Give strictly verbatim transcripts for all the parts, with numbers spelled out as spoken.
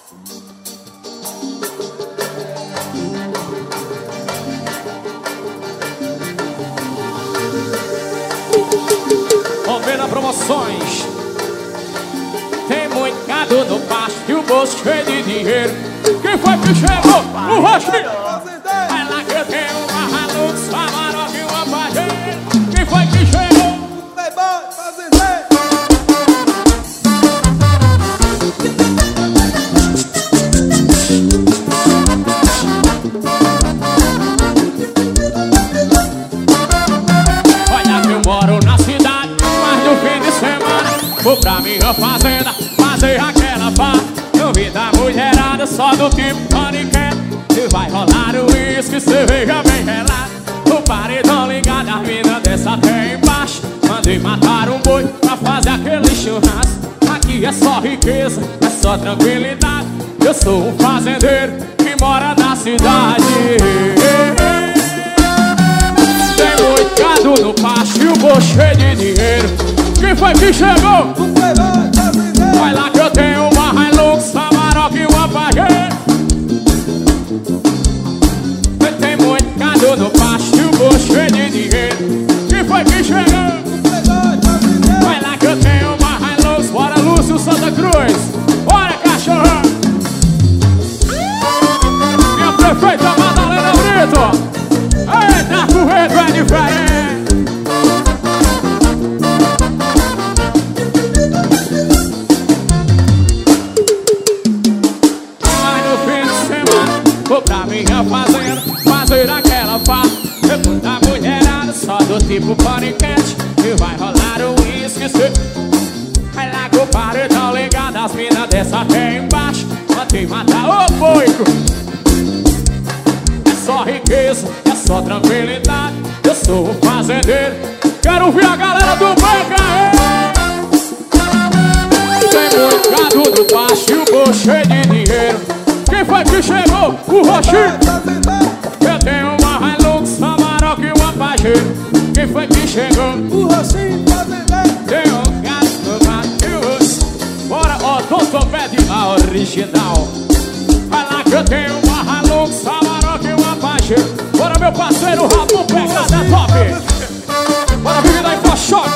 Romena Promoções. Tem muito gado no pasto e o bolso cheio de dinheiro. Quem foi que chegou? O Roxinho. Vai lá que eu tenho uma Hilux, uma Amarok e uma Pajero. Quem foi que chegou? Playboy, fazendeiro. Olha que eu moro na cidade, mas no fim de semana vou pra minha fazenda fazer aquela farra. Eu vi da mulherada só do tipo paniquete. Se vai rolar o uísque, cerveja bem gelada. O paredão ligado, as minas dessa até embaixo. Mandei matar um boi pra fazer aquele churrasco. Aqui é só riqueza, é só tranquilidade. Eu sou um fazendeiro que mora na cidade. Tem muito gado no pasto e o bolso cheio de dinheiro. Quem foi que chegou? O Playboy, fazendeiro. Vai lá que eu tenho uma Hilux, uma Amarok e uma Pajero. Tem muito gado no pasto e o bolso cheio de dinheiro. Quem foi que chegou? O Playboy, fazendeiro. Vai lá que eu tenho uma Hilux. Bora, Lúcio Santa Cruz. Bora, cachorro. Minha prefeita Madalena Brito. Eita, correto é diferente. Mas no fim de semana vou pra minha fazenda fazer aquela farra. Depois da mulherada só do tipo paniquete. E vai rolar o uísque. Vai lá que o paredão ligado, as minas dessa até embaixo. Mandei matar o boico. É só riqueza, é só tranquilidade. Eu sou um fazendeiro. Quero ouvir a galera do Banca. Tem muito gado no baixo e o bolso cheio de dinheiro. Quem foi que chegou? O Roxinho. Eu tenho uma Hilux, uma Amarok e uma Pajero. Quem foi que chegou? O Roxinho, fazendeiro. Tem um gato no mato e o osso. Bora, ó, Tonton Pede a original. Vai lá que eu tenho uma Hilux, uma Amarok e uma Pajero. Bora, meu parceiro, Rabu, pegada top. Bora, vive da InfoShop.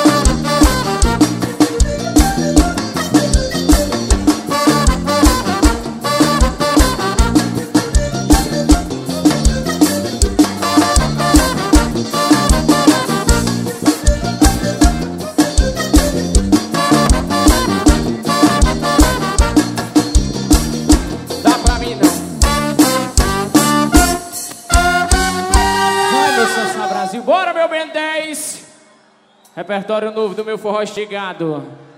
Bora, meu Ben dez. Repertório novo do meu forró estigado.